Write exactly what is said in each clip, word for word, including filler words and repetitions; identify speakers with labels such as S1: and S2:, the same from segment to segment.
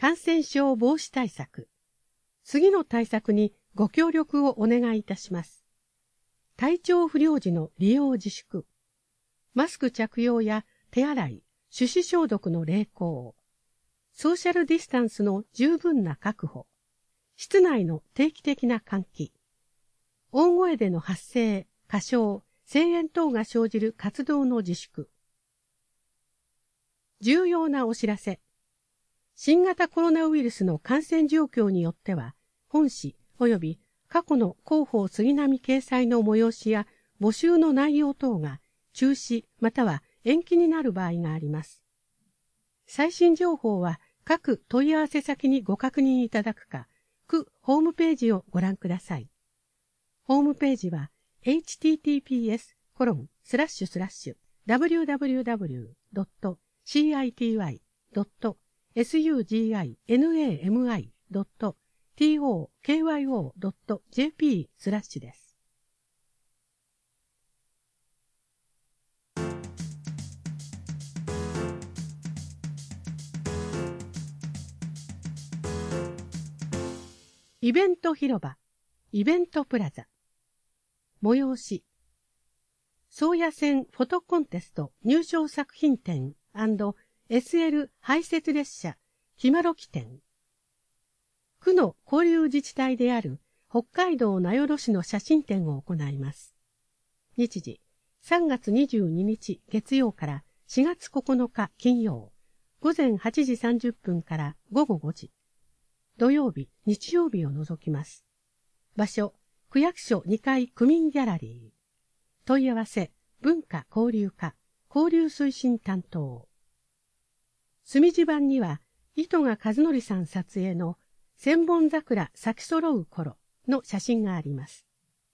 S1: 感染症防止対策。次の対策にご協力をお願いいたします。体調不良時の利用自粛。マスク着用や手洗い、手指消毒の励行。ソーシャルディスタンスの十分な確保。室内の定期的な換気。大声での発声、歌唱、声援等が生じる活動の自粛。重要なお知らせ。新型コロナウイルスの感染状況によっては、本誌及び過去の広報杉並掲載の催しや募集の内容等が中止または延期になる場合があります。最新情報は各問い合わせ先にご確認いただくか、区ホームページをご覧ください。ホームページは エイチティーティーピーエスコロンスラッシュスラッシュダブリューダブリューダブリュードットシーアイティーワイドットエスユージーアイエヌエーエムアイドットティーオーケーワイオードットジェーピー スラッシュです。イベント広場、イベントプラザ。催し。宗谷線フォトコンテスト入賞作品展 &エスエル 排泄列車、きまろき展。区の交流自治体である北海道名寄市の写真展を行います。日時、さんがつにじゅうににち月曜からしがつここのか金曜、ごぜんはちじさんじゅっぷんからごごごじ。土曜日、日曜日を除きます。場所、区役所にかい区民ギャラリー。問い合わせ、文化交流課、交流推進担当。墨地板には、糸賀和則さん撮影の千本桜咲き揃う頃の写真があります。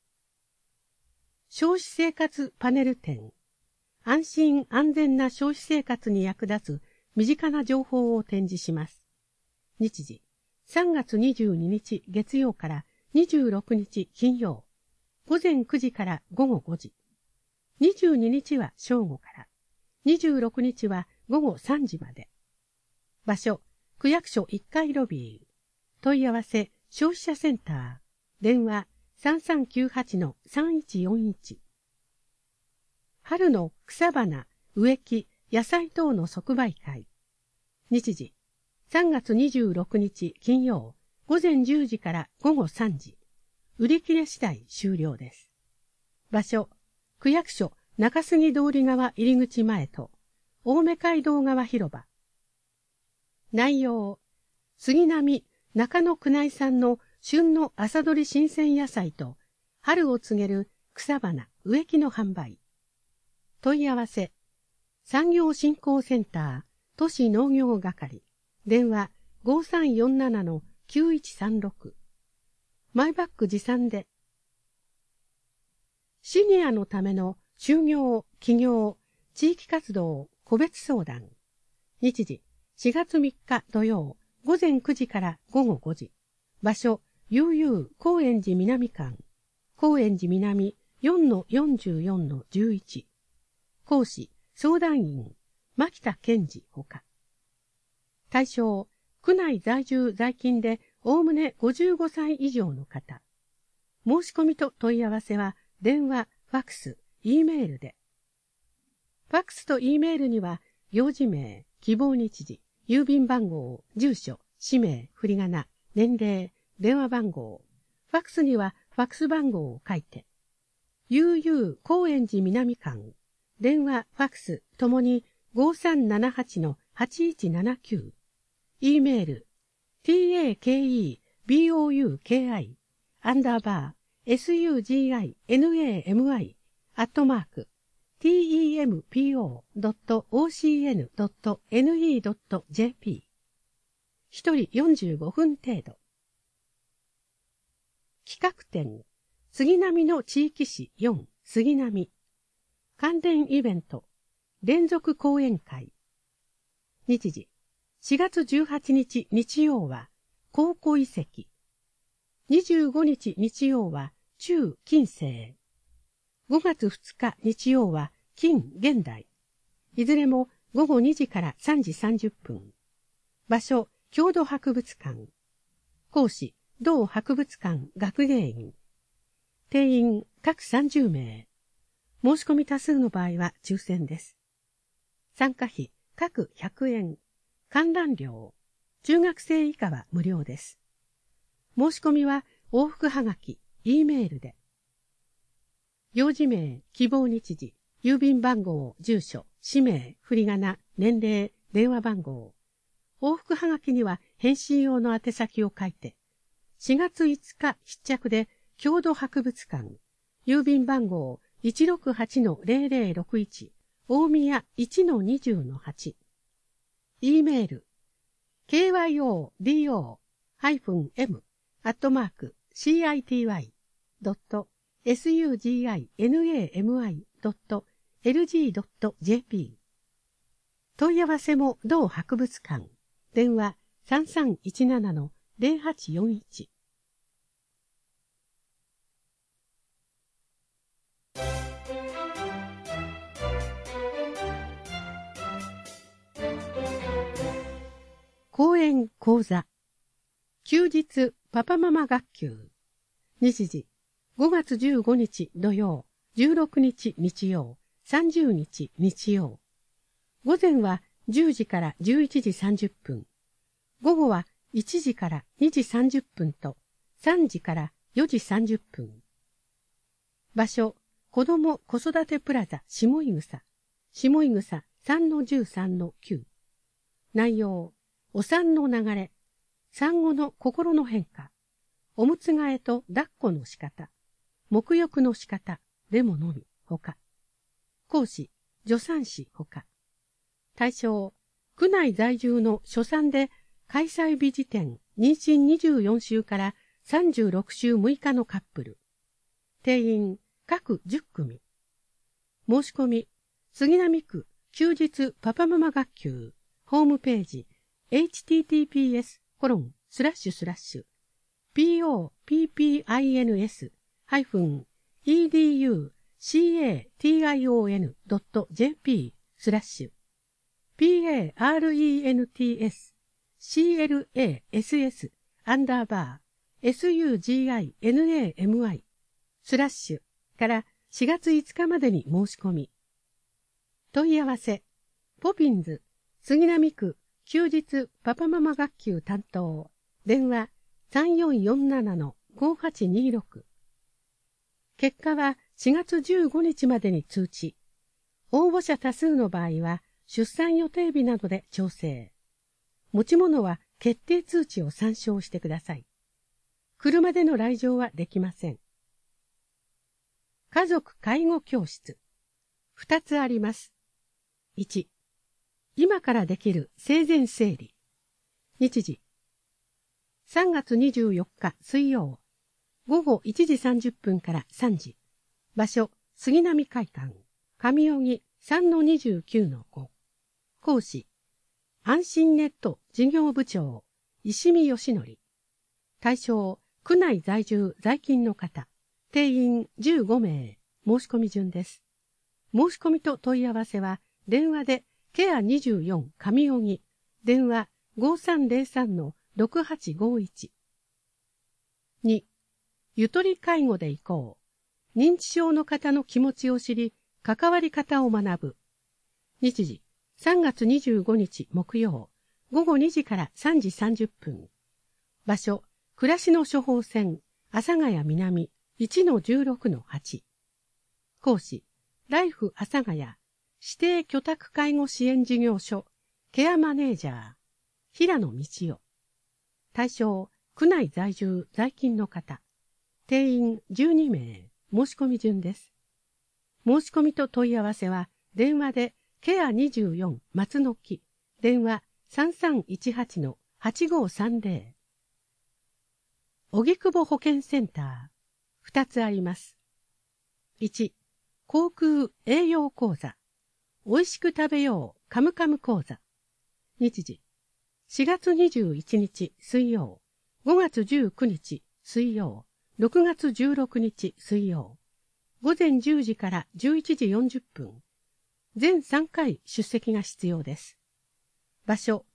S1: 消費生活パネル展。安心安全な消費生活に役立つ身近な情報を展示します。日時、さんがつにじゅうににち月曜からにじゅうろくにち金曜、ごぜんくじからごごごじ。にじゅうににちは正午から、にじゅうろくにちはごごさんじまで。場所、区役所いっかいロビー。問い合わせ、消費者センター。電話、さんさんきゅうはちのさんいちよんいち。春の草花、植木、野菜等の即売会。日時、さんがつにじゅうろくにち金曜、ごぜんじゅうじからごごさんじ。売り切れ次第終了です。場所、区役所中杉通り側入り口前と、青梅街道側広場。内容、杉並中野区内産の旬の朝どり新鮮野菜と、春を告げる草花、植木の販売。問い合わせ、産業振興センター、都市農業係。電話 ごさんよんななのきゅういちさんろく。マイバッグ持参で。シニアのための就業、起業、地域活動、個別相談。日時、しがつみっか土曜、ごぜんくじからごごごじ。場所、悠々高円寺南館。高円寺南 よんのよんじゅうよんのじゅういち。講師、相談員、牧田健二ほか。対象、区内在住在勤でおおむねごじゅうごさい以上の方。申し込みと問い合わせは電話、ファックス、Eメールで。ファックスと Eメールには用事名、希望日時、郵便番号、住所、氏名、振り仮名、年齢、電話番号。ファックスにはファックス番号を書いて。悠々高円寺南館。電話、ファックスともにごさんななはちのはちいちななきゅう。E メール、takebouki、アンダーバー、sugimi、アットマーク、tempo ドット ocn ドット ne ドット jp。一人よんじゅうごふん程度。企画展、杉並の地域誌よん、杉並。関連イベント、連続講演会。日時、しがつじゅうはちにち日曜は、考古遺跡。にじゅうごにち日曜は、中近世。ごがつふつか日曜は、近現代。いずれもごごにじからさんじさんじゅっぷん。場所、 郷土博物館。講師、同博物館学芸員。定員各さんじゅうめい。申し込み多数の場合は抽選です。参加費各ひゃくえん。観覧料。中学生以下は無料です。申し込みは往復はがき、E メールで。行事名、希望日時、郵便番号、住所、氏名、振り仮名、年齢、電話番号。往復はがきには返信用の宛先を書いて、しがついつか必着で郷土博物館、郵便番号 いちろくはちのゼロゼロろくいち、大宮 いちのにじゅうのはち。E メール、ケーワイオーディーオーエム アットマーク シーアイティーワイ ドット エスユージーアイエヌエーエムアイ ドット エルジー ドット ジェーピー。問い合わせも同博物館。電話 さんさんいちななのゼロはちよんいち。講演講座。休日パパママ学級。日時ごがつじゅうごにち土曜、じゅうろくにち日曜、さんじゅうにち日曜。午前はじゅうじからじゅういちじさんじゅっぷん。午後はいちじからにじさんじゅっぷんとさんじからよじさんじゅっぷん。場所、子ども子育てプラザ下井草。下井草 さんのじゅうさんのきゅう。内容、お産の流れ、産後の心の変化、おむつ替えと抱っこの仕方、沐浴の仕方、でものみ、ほか。講師、助産師ほか。対象、区内在住の初産で開催日時点妊娠にじゅうよんしゅうからさんじゅうろくしゅうむいかのカップル。定員各じゅっくみ。申し込み、杉並区休日パパママ学級ホームページ エイチティーティーピーエスコロンスラッシュスラッシュ ピーオーピーピーアイエヌエスハイフンイーディーユーシーエーティーアイオーエヌドットジェーピースラッシュ ピーエーアールイーエヌティーエスシーエルエーエスエス アンダーバー エスユージーアイエヌエーエムアイ スラッシュからしがついつかまでに申し込み。問い合わせ、ポピンズ、杉並区休日パパママ学級担当、電話さんよんよんななのごはちにろく。結果はしがつじゅうごにちまでに通知。応募者多数の場合は出産予定日などで調整。持ち物は決定通知を参照してください。車での来場はできません。家族介護教室。二つあります。いち、今からできる生前整理。日時。さんがつにじゅうよっか水曜。午後いちじさんじゅっぷんからさんじ。場所、杉並会館。上荻 さんのにじゅうきゅうのご。講師、安心ネット事業部長、石見義則。対象、区内在住在勤の方。定員じゅうごめい。申し込み順です。申し込みと問い合わせは、電話でケアにじゅうよん上荻。電話ごさんゼロさんのろくはちごいち。に、ゆとり介護で行こう。認知症の方の気持ちを知り、関わり方を学ぶ。日時、さんがつにじゅうごにち木曜、午後にじからさんじさんじゅっぷん。場所、暮らしの処方箋、阿佐ヶ谷南 いちのじゅうろくのはち。講師、ライフ阿佐ヶ谷、指定居宅介護支援事業所、ケアマネージャー、平野道夫。対象、区内在住在勤の方。定員じゅうにめい。申し込み順です。申し込みと問い合わせは、電話でケアにじゅうよん松の木。電話さんさんいちはちのはちごさんゼロ。荻窪保健センター。二つあります。いち、航空栄養講座。おいしく食べようカムカム講座。日時、しがつにじゅういちにち水曜、ごがつじゅうくにち水曜、ろくがつじゅうろくにち水曜。午前じゅうじからじゅういちじよんじゅっぷん。全さんかい出席が必要です。場所、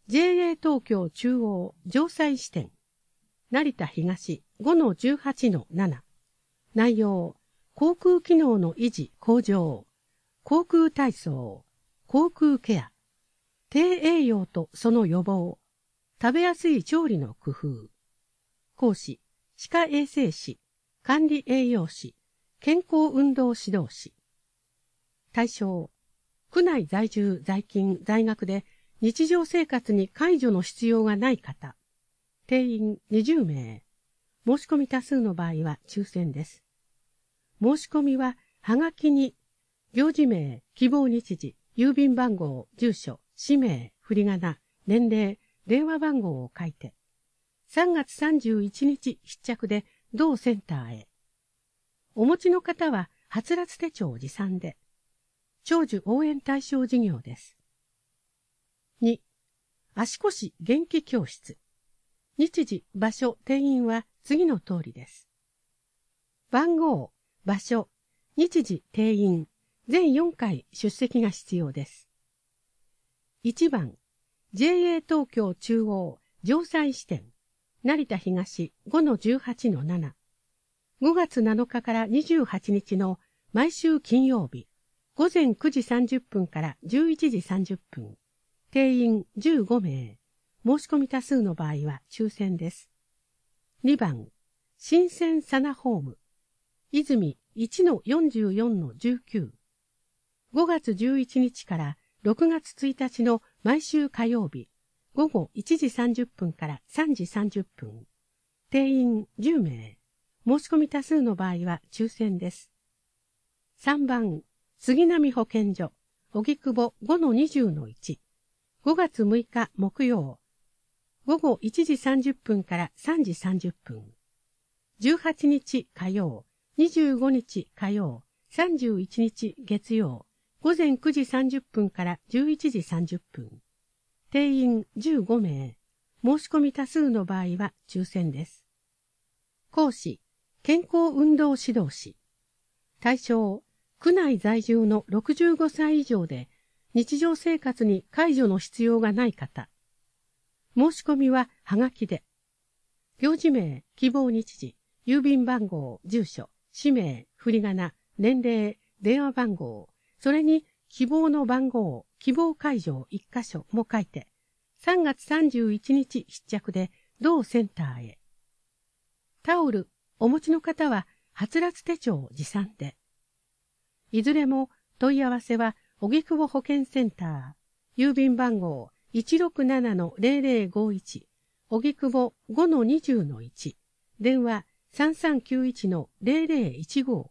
S1: ジェーエー 東京中央城西支店、成田東 ごのじゅうはちのなな。内容、航空機能の維持向上、航空体操、航空ケア、低栄養とその予防、食べやすい調理の工夫。講師、歯科衛生士、管理栄養士、健康運動指導士。対象、区内在住在勤在学で日常生活に介助の必要がない方。定員にじゅうめい。申し込み多数の場合は抽選です。申し込みは、はがきに、行事名、希望日時、郵便番号、住所、氏名、振り仮名、年齢、電話番号を書いて、さんがつさんじゅういちにち必着で同センターへ。お持ちの方は、はつらつ手帳持参で、長寿応援対象事業です。に、足腰元気教室。日時、場所、定員は次の通りです。番号、場所、日時、定員、全よんかい出席が必要です。いちばん、ジェーエー 東京中央城西支店、成田東 ごのじゅうはちのなな。ごがつなのかからにじゅうはちにちの毎週金曜日、ごぜんくじさんじゅっぷんからじゅういちじさんじゅっぷん。定員じゅうごめい。申し込み多数の場合は抽選です。にばん、新鮮サナホーム。泉 いちのよんじゅうよんのじゅうきゅう。ごがつじゅういちにちからろくがつついたちの毎週火曜日、ごごいちじさんじゅっぷんからさんじさんじゅっぷん。定員じゅうめい。申し込み多数の場合は抽選です。さんばん、杉並保健所、荻窪 ごのにじゅうのいち。ごがつむいか木曜、ごごいちじさんじゅっぷんからさんじさんじゅっぷん。じゅうはちにち火曜、にじゅうごにち火曜、さんじゅういちにち月曜、ごぜんくじさんじゅっぷんからじゅういちじさんじゅっぷん。定員じゅうごめい。申し込み多数の場合は抽選です。講師、健康運動指導士。対象、区内在住のろくじゅうごさい以上で日常生活に介助の必要がない方。申し込みははがきで。行事名、希望日時、郵便番号、住所、氏名、振り仮名、年齢、電話番号、それに希望の番号、希望会場いっかしょも書いて、さんがつさんじゅういちにち必着で同センターへ。タオル、お持ちの方ははつらつ手帳持参で。いずれも問い合わせは荻窪保健センター、郵便番号 いちろくななのぜろぜろごいち、荻窪 ごのにじゅうのいち、電話 さんさんきゅういちのぜろぜろいちご。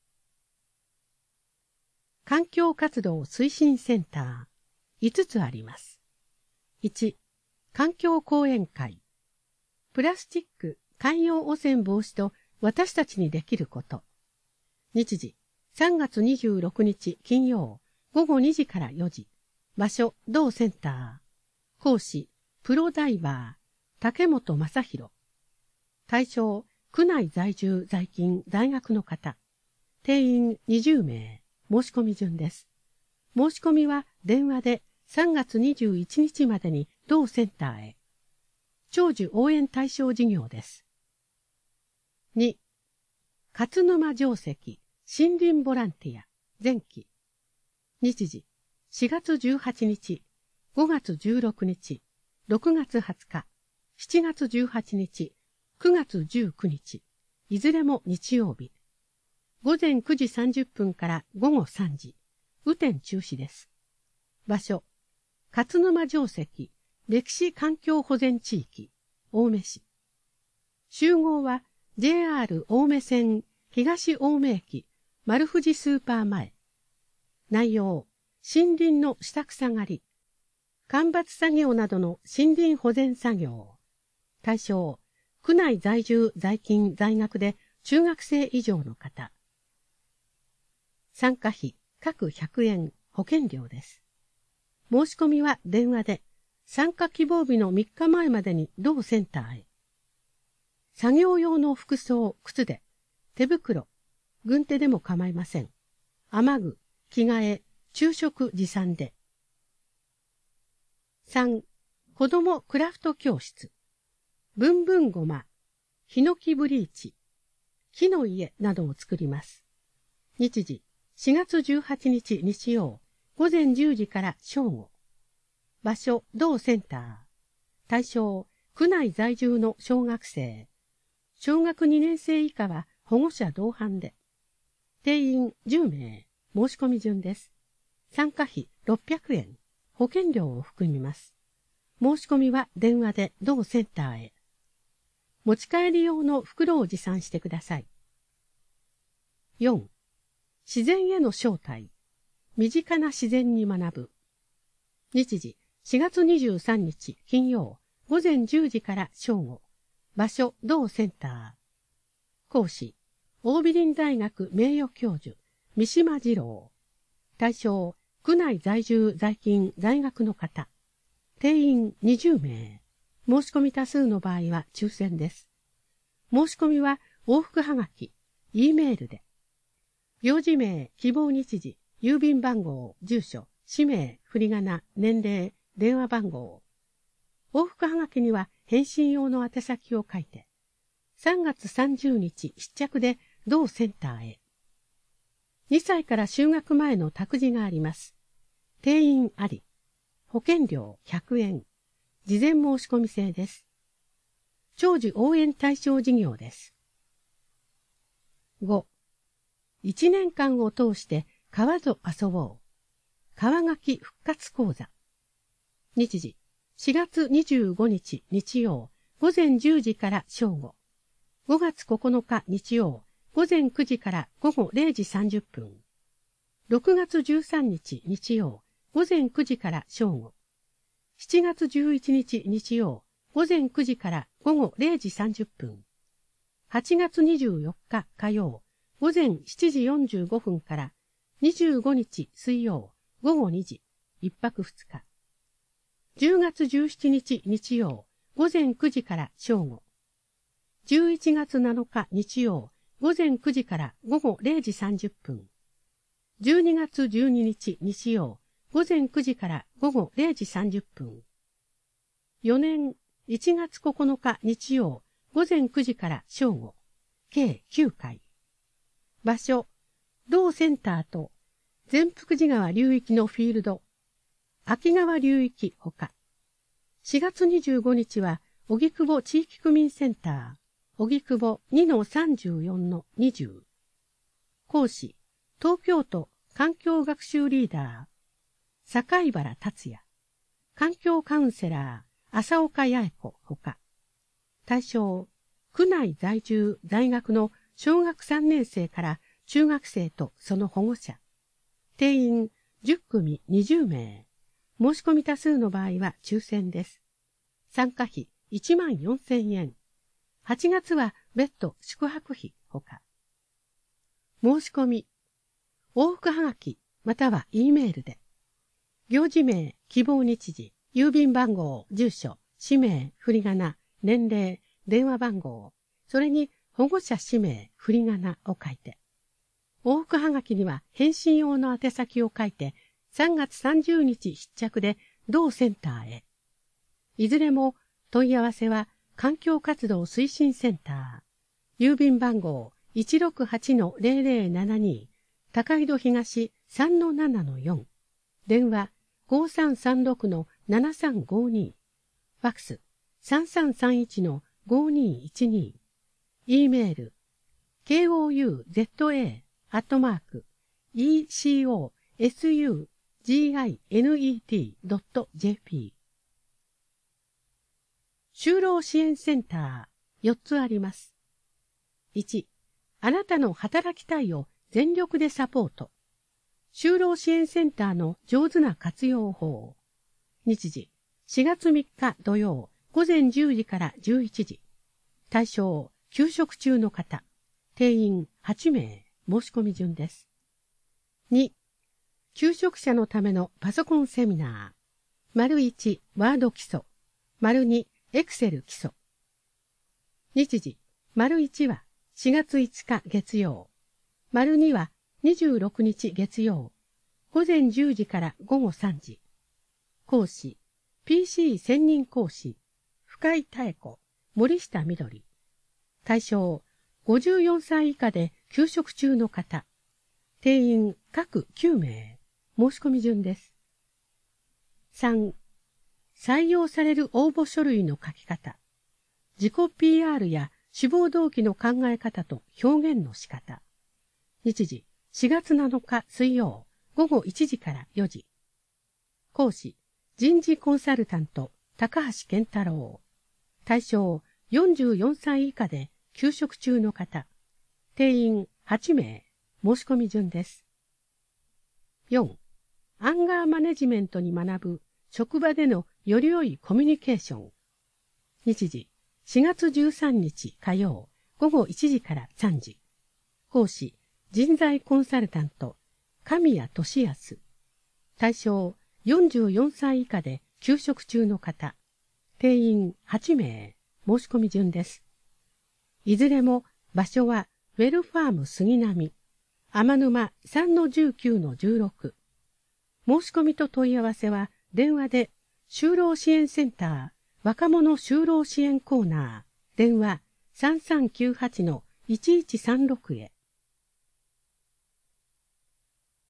S1: 環境活動推進センター、いつつあります。いち、環境講演会。プラスチック、海洋汚染防止と私たちにできること。日時、さんがつにじゅうろくにち金曜、ごごにじからよじ。場所、同センター。講師、プロダイバー、竹本正宏。対象、区内在住在勤在学の方。定員にじゅうめい。申し込み順です。申し込みは電話でさんがつにじゅういちにちまでに同センターへ。長寿応援対象事業です。に、勝沼定石森林ボランティア前期。日時、しがつじゅうはちにち、ごがつじゅうろくにち、ろくがつはつか、しちがつじゅうはちにち、くがつじゅうくにち、いずれも日曜日。ごぜんくじさんじゅっぷんからごごさんじ、雨天中止です。場所、勝沼定石歴史環境保全地域、青梅市。集合は ジェイアール 青梅線東青梅駅丸富士スーパー前。内容、森林の下草刈り、間伐作業などの森林保全作業。対象、区内在住在勤在学で中学生以上の方。参加費、各ひゃくえん、保険料です。申し込みは電話で、参加希望日のみっかまえまでに同センターへ。作業用の服装、靴で、手袋、軍手でも構いません。雨具、着替え、昼食持参で。さん、 子どもクラフト教室、ぶんぶんごま、ヒノキブリーチ、木の家などを作ります。日時、しがつじゅうはちにち日曜、午前じゅうじから正午。場所、同センター。対象、区内在住の小学生。小学にねん生以下は保護者同伴で。定員じゅうめい、申し込み順です。参加費ろっぴゃくえん、保険料を含みます。申し込みは電話で同センターへ。持ち帰り用の袋を持参してください。よん. 自然への招待。身近な自然に学ぶ。日時、しがつにじゅうさんにち金曜、午前じゅうじから正午。場所、同センター。講師、桜美林大学名誉教授、三島二郎。対象、区内在住在勤在学の方。定員にじゅうめい。申し込み多数の場合は抽選です。申し込みは往復はがき、Eメールで。行事名、希望日時、郵便番号、住所、氏名、振り仮名、年齢、電話番号。往復はがきには返信用の宛先を書いて、さんがつさんじゅうにち必着で同センターへ。にさいから就学前の託児があります。定員あり。保険料ひゃくえん。事前申し込み制です。長寿応援対象事業です。ご. いちねんかんを通して川と遊ぼう。川書き復活講座。日時、しがつにじゅうごにち日曜、午前じゅうじから正午。ごがつここのか日曜、午前くじから午後れいじさんじゅっぷん。ろくがつじゅうさんにち日曜、午前くじから正午。しちがつじゅういちにち日曜、午前くじから午後れいじさんじゅっぷん。はちがつにじゅうよっか火曜、午前しちじよんじゅうごふんからにじゅうごにち水曜、午後にじ、いっぱくふつか。じゅうがつじゅうしちにち日曜、午前くじから正午。じゅういちがつなのか日曜、午前くじから午後れいじさんじゅっぷん。じゅうにがつじゅうににち日曜、午前くじから午後れいじさんじゅっぷん。よねんいちがつここのか日曜、午前くじから正午。計きゅうかい。場所、同センターと善福寺川流域のフィールド、秋川流域ほか。しがつにじゅうごにちは、荻窪地域区民センター、荻窪 にのさんじゅうよんのにじゅう。講師、東京都環境学習リーダー、坂井原達也。環境カウンセラー、浅岡八重子ほか。対象、区内在住在学の小学さんねんせいから中学生とその保護者。定員じゅっくみにじゅうめい。申し込み多数の場合は抽選です。参加費いちまんよんせんえん。はちがつは別途宿泊費ほか。申し込み。往復はがきまたは E メールで。行事名、希望日時、郵便番号、住所、氏名、振り仮名、年齢、電話番号、それに保護者氏名、振り仮名を書いて。往復はがきには返信用の宛先を書いて、さんがつさんじゅうにち必着で同センターへ。いずれも問い合わせは環境活動推進センター。郵便番号 いちろくはちのぜろぜろななに、高井戸東 さんのななのよん。電話 ごさんさんろくのななさんごに。ファクス さんさんさんいちのごにいちに。E メール ケーオーユーゼットエー アットマーク イーシーオーエスユージーアイエヌイーティー ドット ジェーピー。就労支援センターよっつあります。いち. あなたの働きたいを全力でサポート。就労支援センターの上手な活用法。日時しがつみっか土曜午前じゅうじからじゅういちじ。対象休職中の方。定員はちめい。申し込み順です。に. 求職者のためのパソコンセミナー。丸いちワード基礎。丸にエクセル基礎。日時丸いちはしがついつか月曜。丸にはにじゅうろくにち月曜。午前じゅうじから午後さんじ。講師ピーシー 専任講師、深井妙子、森下みどり。対象、ごじゅうよんさい以下で休職中の方。定員各きゅうめい。申し込み順です。さん、採用される応募書類の書き方。自己 ピーアール や志望動機の考え方と表現の仕方。日時、しがつなのか水曜、ごごいちじからよじ。講師、人事コンサルタント、高橋健太郎。対象、よんじゅうよんさい以下で休職中の方。定員はちめい。申し込み順です。よん、アンガーマネジメントに学ぶ職場でのより良いコミュニケーション。日時、しがつじゅうさんにち火曜、ごごいちじからさんじ。講師、人材コンサルタント、神谷俊康。対象、よんじゅうよんさい以下で休職中の方。定員はちめい。申し込み順です。いずれも場所はウェルファーム杉並、天沼 さんのじゅうきゅうのじゅうろく。申し込みと問い合わせは電話で就労支援センター若者就労支援コーナー電話 さんさんきゅうはちのいちいちさんろく へ。